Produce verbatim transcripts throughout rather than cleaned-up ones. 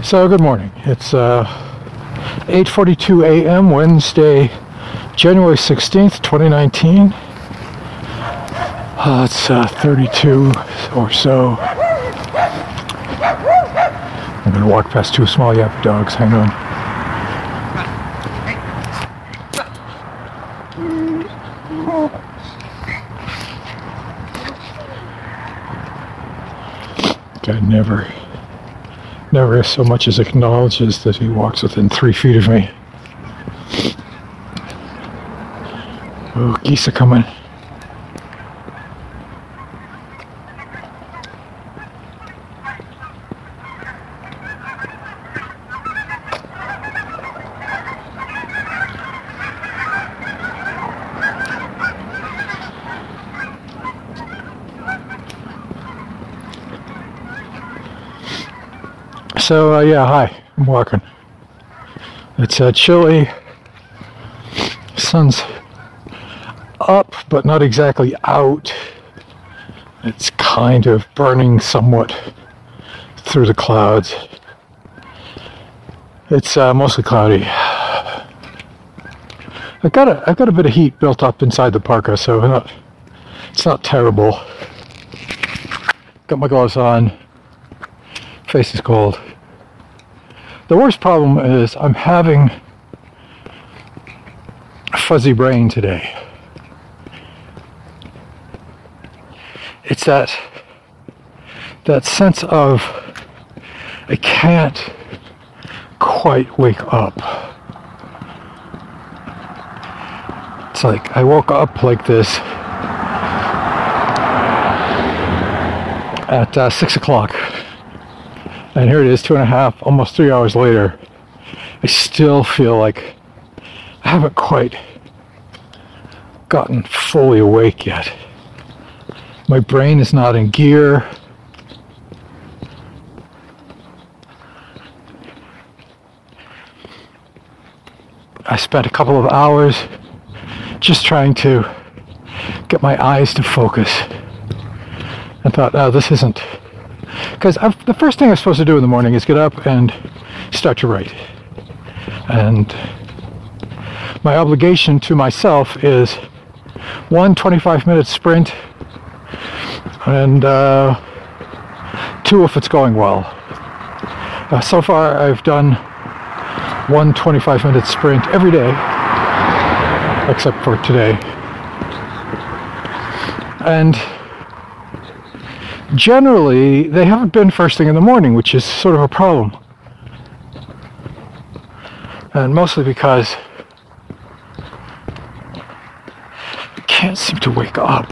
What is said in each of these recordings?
So good morning. It's uh, eight forty-two a m Wednesday, January sixteenth, twenty nineteen. Uh, it's uh, thirty-two or so. I'm gonna walk past two small yappy dogs. Hang on. Guy never, never so much as acknowledges that he walks within three feet of me. Oh, geese are coming. So, uh, yeah, hi, I'm walking. It's uh, chilly. Sun's up, but not exactly out. It's kind of burning somewhat through the clouds. It's uh, mostly cloudy. I've got a, I've got a bit of heat built up inside the parka, so not, it's not terrible. Got my gloves on. Face is cold. The worst problem is I'm having a fuzzy brain today. It's that that sense of I can't quite wake up. It's like I woke up like this at uh, six o'clock. And here it is, two and a half, almost three hours later. I still feel like I haven't quite gotten fully awake yet. My brain is not in gear. I spent a couple of hours just trying to get my eyes to focus. I thought, oh, this isn't... Because the first thing I'm supposed to do in the morning is get up and start to write. And my obligation to myself is one twenty-five minute sprint and uh, two if it's going well. Uh, so far I've done one twenty-five minute sprint every day, except for today. And generally, they haven't been first thing in the morning, which is sort of a problem. And mostly because I can't seem to wake up.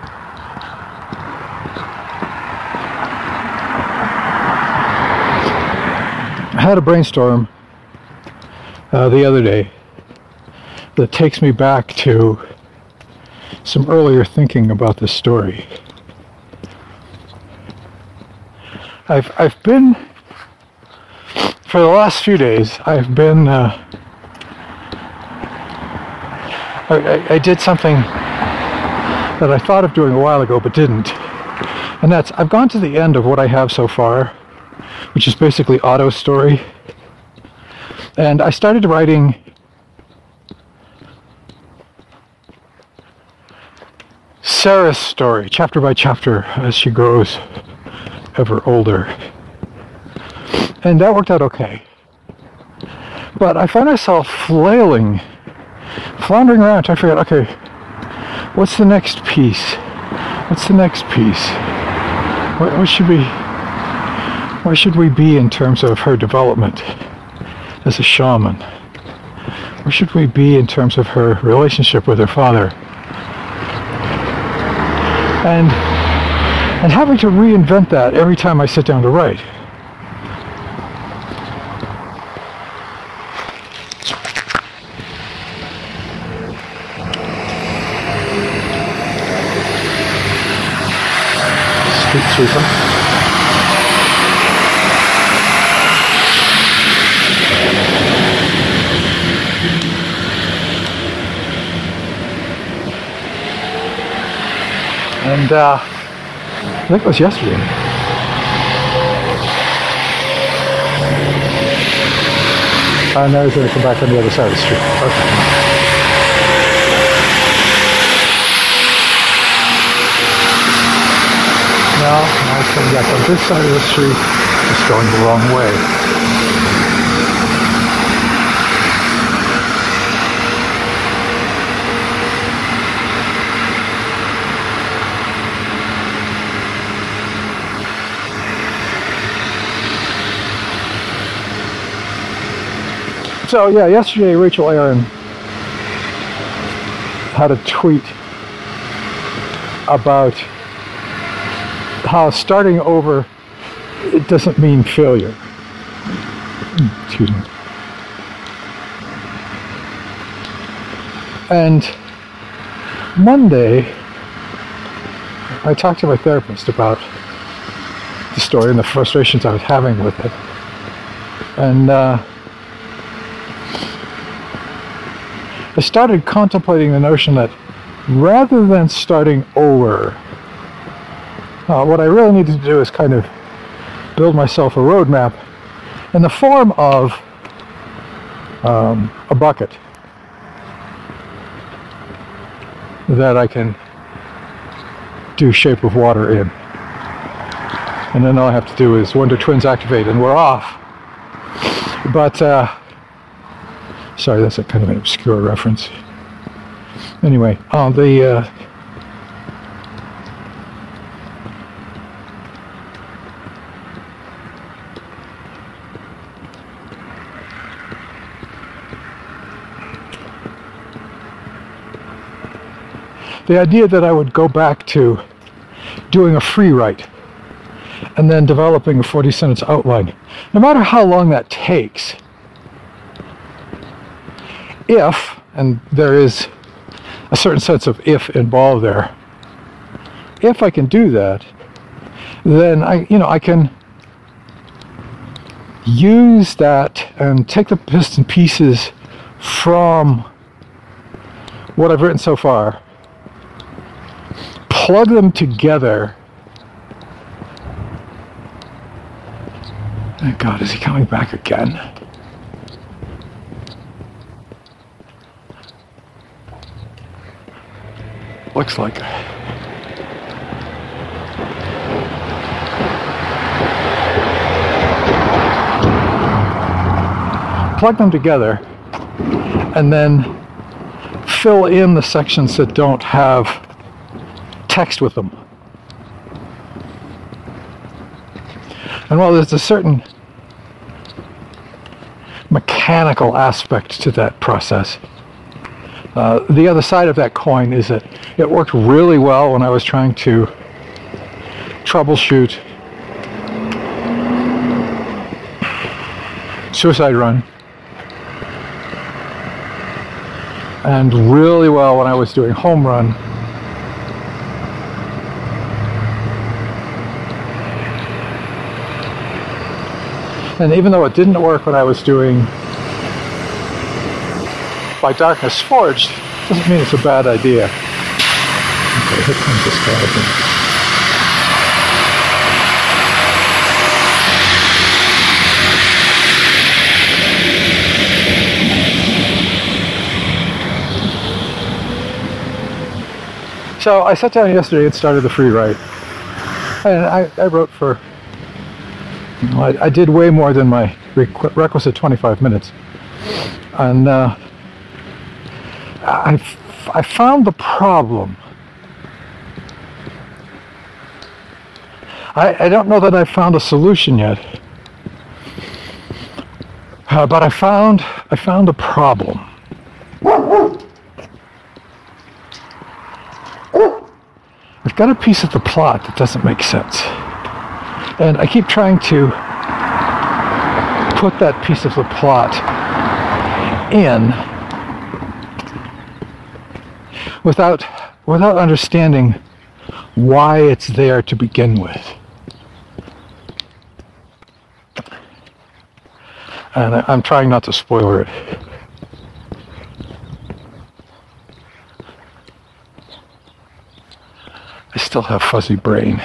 I had a brainstorm uh, the other day that takes me back to some earlier thinking about this story. I've I've been, for the last few days, I've been, uh, I, I, I did something that I thought of doing a while ago but didn't. And that's, I've gone to the end of what I have so far, which is basically Otto's story. And I started writing Sarah's story, chapter by chapter, as she grows ever older. And that worked out okay. But I find myself flailing, floundering around trying to figure out, okay, what's the next piece? What's the next piece? What, what should we, where should we be in terms of her development as a shaman? Where should we be in terms of her relationship with her father? And And having to reinvent that every time I sit down to write. Street sweeper. And uh, I think it was yesterday. And now he's going to come back on the other side of the street. Okay. Now, now he's coming back on this side of the street, just going the wrong way. So yeah, yesterday Rachel Aaron had a tweet about how starting over, it doesn't mean failure. Excuse me. And Monday, I talked to my therapist about the story and the frustrations I was having with it. And uh, I started contemplating the notion that rather than starting over, uh, what I really needed to do is kind of build myself a roadmap in the form of um, a bucket that I can do Shape of Water in. And then all I have to do is Wonder Twins activate and we're off. But, uh, sorry, that's a kind of an obscure reference. Anyway, uh, the uh, the idea that I would go back to doing a free write and then developing a forty sentence outline, no matter how long that takes. If, and there is a certain sense of if involved there, if I can do that, then I, you know, I can use that and take the bits and pieces from what I've written so far, plug them together. Oh God, is he coming back again? Looks like it. Plug them together and then fill in the sections that don't have text with them. And while there's a certain mechanical aspect to that process, Uh, the other side of that coin is that it worked really well when I was trying to troubleshoot Suicide Run, and really well when I was doing Home Run. And even though it didn't work when I was doing By Darkness Forged, doesn't mean it's a bad idea. Okay, here comes this guy again. So I sat down yesterday and started the free write. And I, I wrote for, you know, I, I did way more than my requ- requisite twenty-five minutes. And uh, I, I found the problem. I, I don't know that I found a solution yet, uh, but I found I found a problem. I've got a piece of the plot that doesn't make sense, and I keep trying to put that piece of the plot in without without understanding why it's there to begin with. And I, I'm trying not to spoil it. I still have fuzzy brain.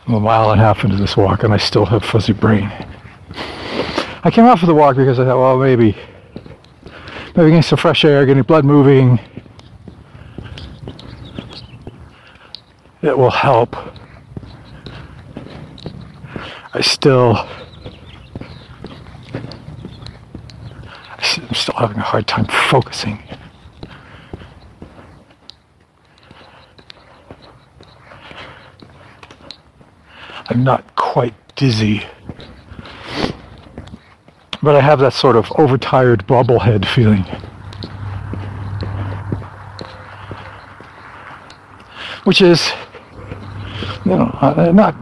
I'm a mile and a half into this walk and I still have fuzzy brain. I came out for the walk because I thought, well, maybe, maybe getting some fresh air, getting blood moving, it will help. I still, I'm still having a hard time focusing. I'm not quite dizzy, but I have that sort of overtired bobblehead feeling. Which is, you know, uh, not,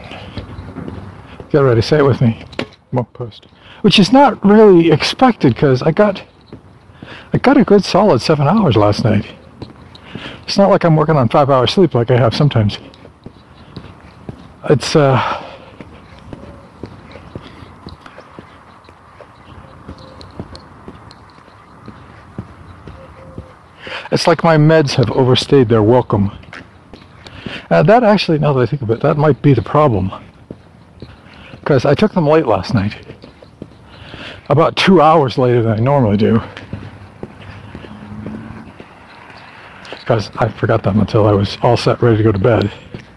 get ready, say it with me, won't post. Which is not really expected because I got, I got a good solid seven hours last night. It's not like I'm working on five hours sleep like I have sometimes. It's, uh, it's like my meds have overstayed their welcome. Uh, that actually, now that I think of it, that might be the problem. Because I took them late last night. About two hours later than I normally do. Because I forgot them until I was all set, ready to go to bed.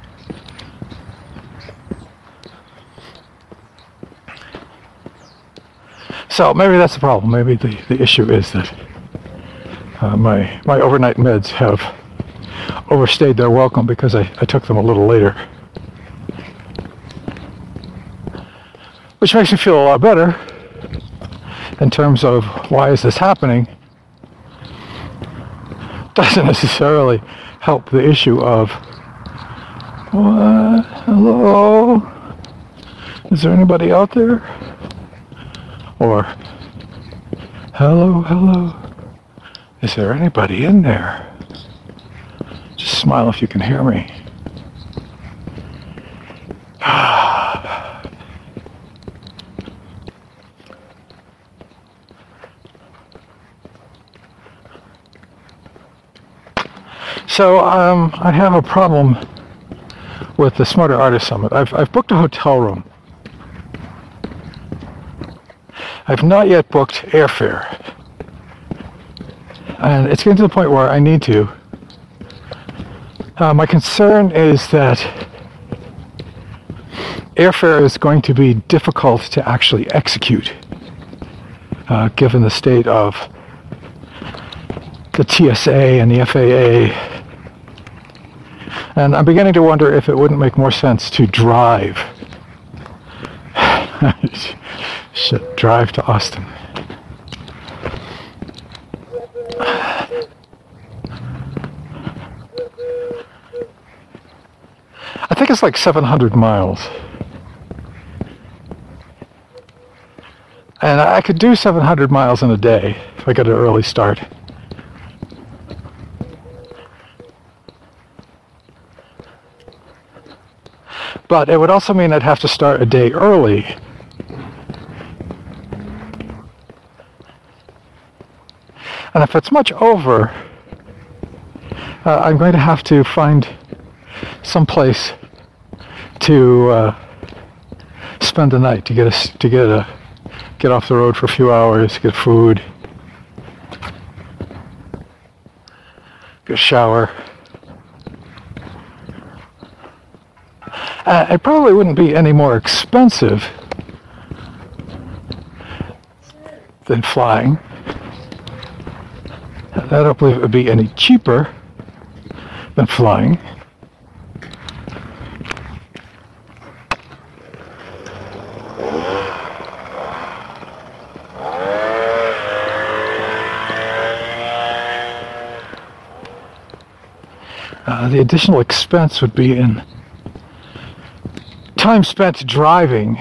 So maybe that's the problem. Maybe the, the issue is that uh, my my overnight meds have overstayed their welcome because I, I took them a little later. Which makes me feel a lot better in terms of why is this happening. Doesn't necessarily help the issue of, what? Hello? Is there anybody out there? Or, hello, hello, is there anybody in there? Just smile if you can hear me. So, um, I have a problem with the Smarter Artist Summit. I've, I've booked a hotel room. I've not yet booked airfare, and it's getting to the point where I need to. Uh, my concern is that airfare is going to be difficult to actually execute, uh, given the state of the T S A and the F A A. And I'm beginning to wonder if it wouldn't make more sense to drive. Shit, drive to Austin. I think it's like seven hundred miles. And I could do seven hundred miles in a day if I got an early start. But it would also mean I'd have to start a day early. And if it's much over, uh, I'm going to have to find some place to uh, spend the night to get us to get a get off the road for a few hours, get food, get a shower. Uh, it probably wouldn't be any more expensive than flying. I don't believe it would be any cheaper than flying. Uh, the additional expense would be in time spent driving.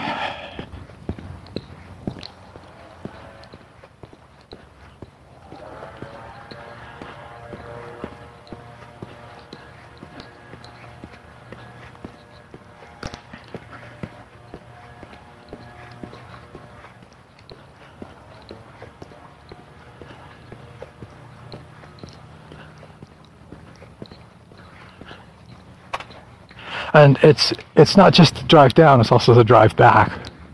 And it's it's not just the drive down, it's also the drive back.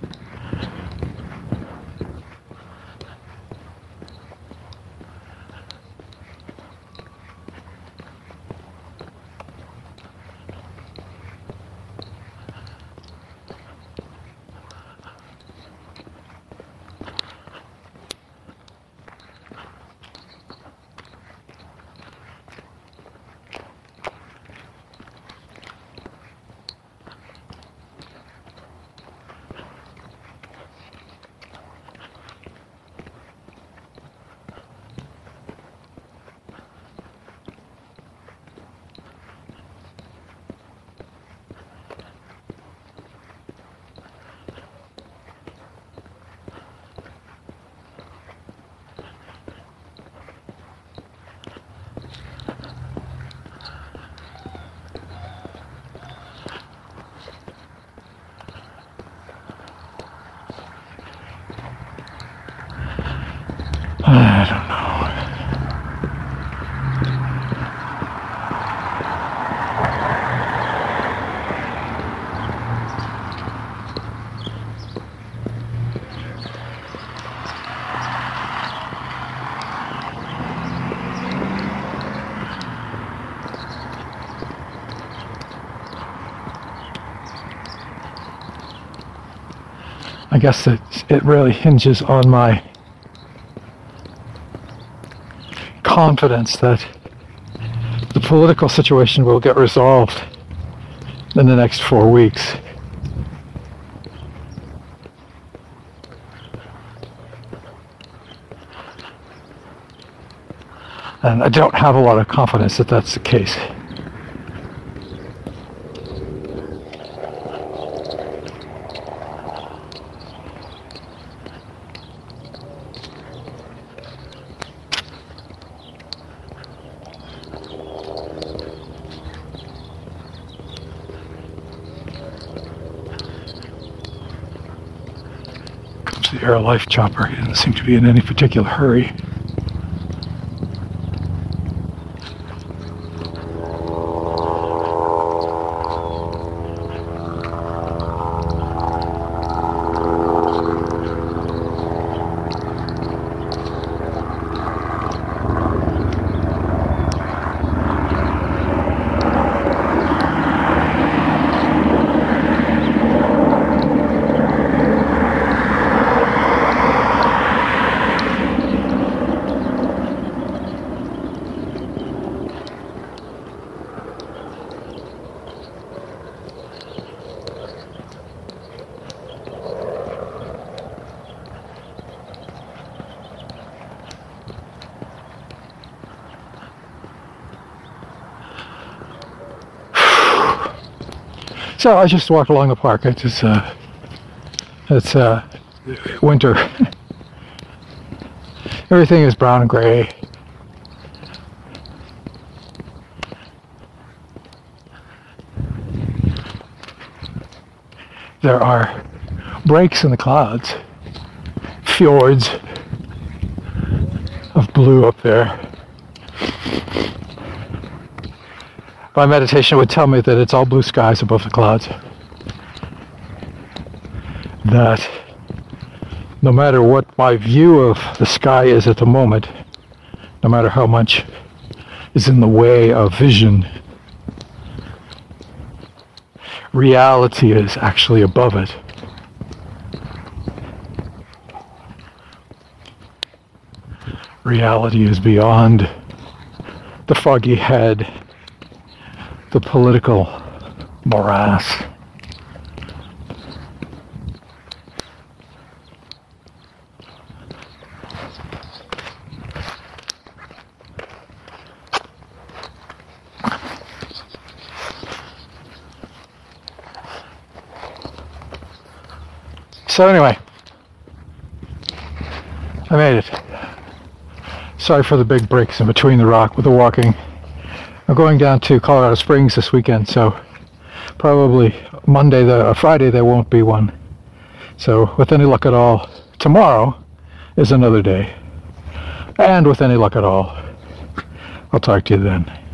I don't know. I guess it, it really hinges on my confidence that the political situation will get resolved in the next four weeks. And I don't have a lot of confidence that that's the case. The Air Life chopper, he doesn't seem to be in any particular hurry. So I just walked along the park. It's just, uh, it's uh, winter. Everything is brown and gray. There are breaks in the clouds, fjords of blue up there. My meditation would tell me that it's all blue skies above the clouds. That no matter what my view of the sky is at the moment, no matter how much is in the way of vision, reality is actually above it. Reality is beyond the foggy head, the political morass. So anyway, I made it. Sorry for the big breaks in between the rock with the walking. I'm going down to Colorado Springs this weekend, so probably Monday, the, uh, Friday there won't be one. So with any luck at all, tomorrow is another day. And with any luck at all, I'll talk to you then.